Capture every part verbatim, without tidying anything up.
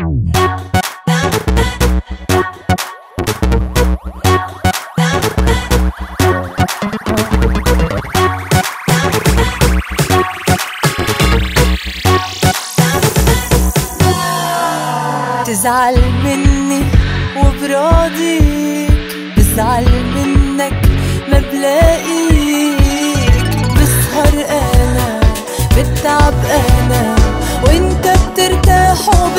تزعل مني وبراضيك، بزعل منك ما بلاقيك، بسهر انا بتعب انا وانت بترتاح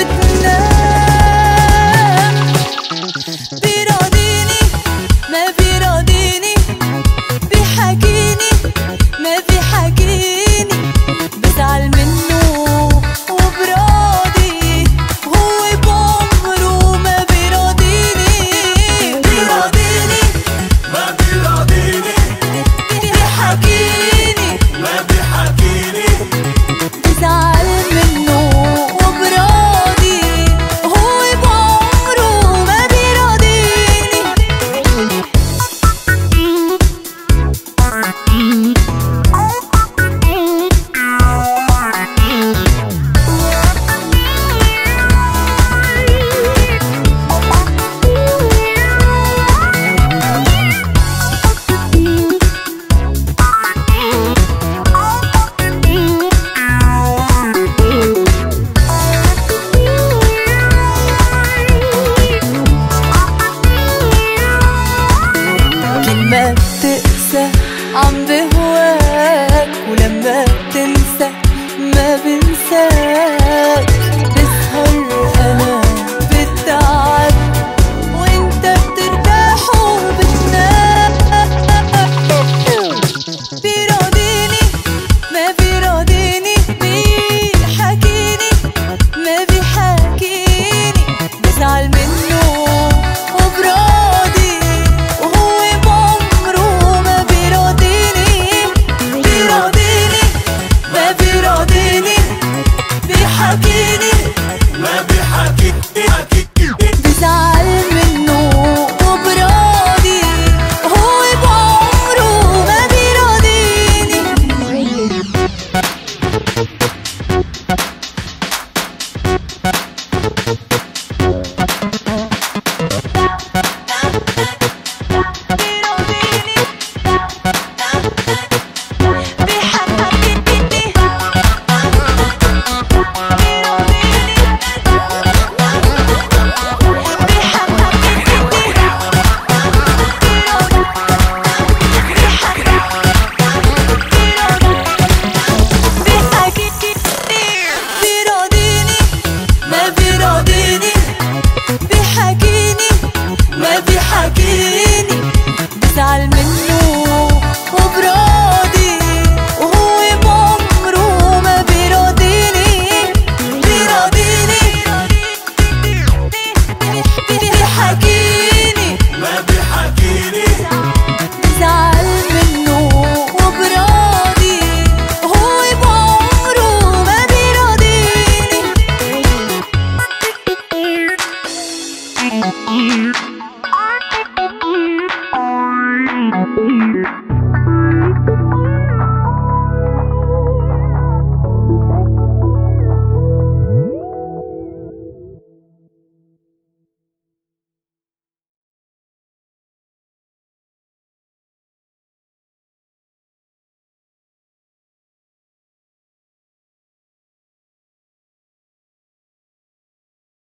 وبتنام. بيراضيني ما بيراضيني، بيحاكيني ما بيحاكيني، بزعل منه وبراضي هو بعمره ما بيراضيني. بيراضيني ما بيراضيني، بيحاكيني ما بيحاكيني، بزعل منه وبراضي هو بعمره ما بيراضيني. ما بتقسى عم بهواك، ولما بتنسى ما بنساك، بسهر انا بتعب وانت بترتاح وبتنام. بيراضيني ما بيراضيني، بيحاكيني ما بيحاكيني، بزعل منه وبراضي وهو بعمره ما بيراضيني. بيراضيني ما بيراضيني، بيحاكيني ما بيحاكيني، بزعل منه وبراضي هو بعمره ما بيراضيني. بيحاكيني بزعل منه وبراضي وهو بعمره ما بيراضيني. بيراضيني بيحاكيني ما بيحاكيني، بزعل منه وبراضي وهو بعمره ما بيراضيني.